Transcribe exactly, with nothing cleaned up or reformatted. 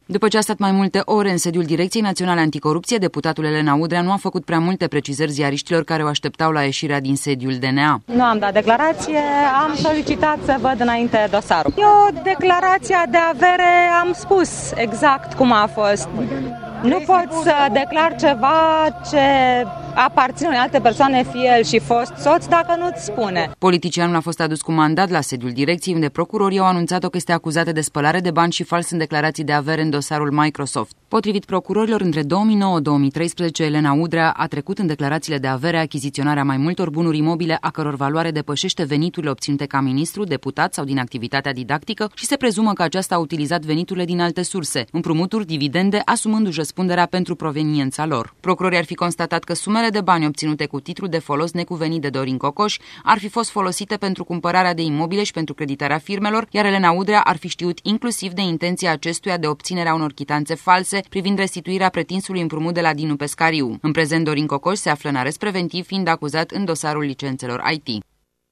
După ce a stat mai multe ore în sediul Direcției Naționale Anticorupție, deputatul Elena Udrea nu a făcut prea multe precizări ziariștilor care o așteptau la ieșirea din sediul D N A. Nu am dat declarație, am solicitat să văd înainte dosarul. Eu, declarația de avere, am spus exact cum a fost. Nu pot să declar ceva ce aparține unei alte persoane, fie el și fost soț, dacă nu-ți spune. Politicianul a fost adus cu mandat la sediul direcției, unde procurorii au anunțat-o că este acuzată de spălare de bani și fals în declarații de avere în dosarul Microsoft. Potrivit procurorilor, între două mii nouă - două mii treisprezece, Elena Udrea a trecut în declarațiile de avere achiziționarea mai multor bunuri imobile a căror valoare depășește veniturile obținute ca ministru, deputat sau din activitatea didactică și se prezumă că aceasta a utilizat veniturile din alte surse, împrumuturi, dividende, asumându-și răspunderea pentru proveniența lor. Procurorii ar fi constatat că sumele de bani obținute cu titlu de folos necuvenit de Dorin Cocoș ar fi fost folosite pentru cumpărarea de imobile și pentru creditarea firmelor, iar Elena Udrea ar fi știut inclusiv de intenția acestuia de obținerea unor chitanțe false privind restituirea pretinsului împrumut de la Dinu Pescariu. În prezent, Dorin Cocoș se află în arest preventiv, fiind acuzat în dosarul licențelor I T.